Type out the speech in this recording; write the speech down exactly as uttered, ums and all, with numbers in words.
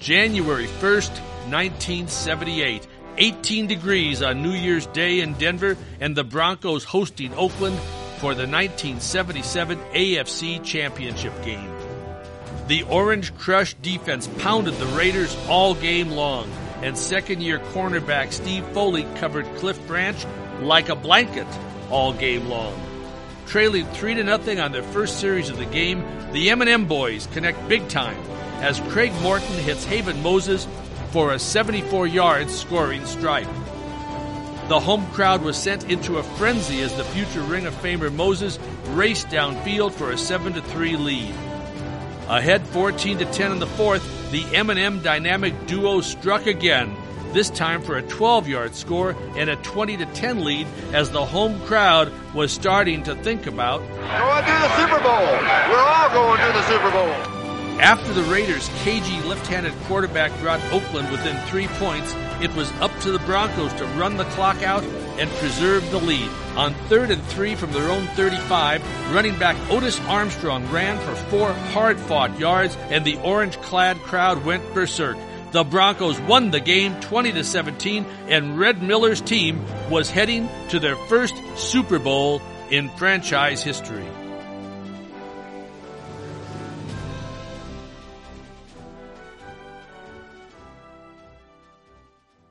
January first, nineteen seventy-eight. eighteen degrees on New Year's Day in Denver, and the Broncos hosting Oakland for the nineteen seventy-seven A F C Championship game. The Orange Crush defense pounded the Raiders all game long, and second-year cornerback Steve Foley covered Cliff Branch like a blanket all game long. Trailing three to nothing on their first series of the game, the M and M boys connect big time as Craig Morton hits Haven Moses for a seventy-four-yard scoring strike. The home crowd was sent into a frenzy as the future Ring of Famer Moses raced downfield for a seven to three lead. Ahead fourteen to ten in the fourth, the M and M dynamic duo struck again, this time for a twelve-yard score and a twenty to ten lead as the home crowd was starting to think about going to the Super Bowl. We're all going to the Super Bowl. After the Raiders' cagey left-handed quarterback brought Oakland within three points, it was up to the Broncos to run the clock out and preserve the lead. On third and three from their own thirty-five, running back Otis Armstrong ran for four hard-fought yards, and the orange-clad crowd went berserk. The Broncos won the game twenty to seventeen, and Red Miller's team was heading to their first Super Bowl in franchise history.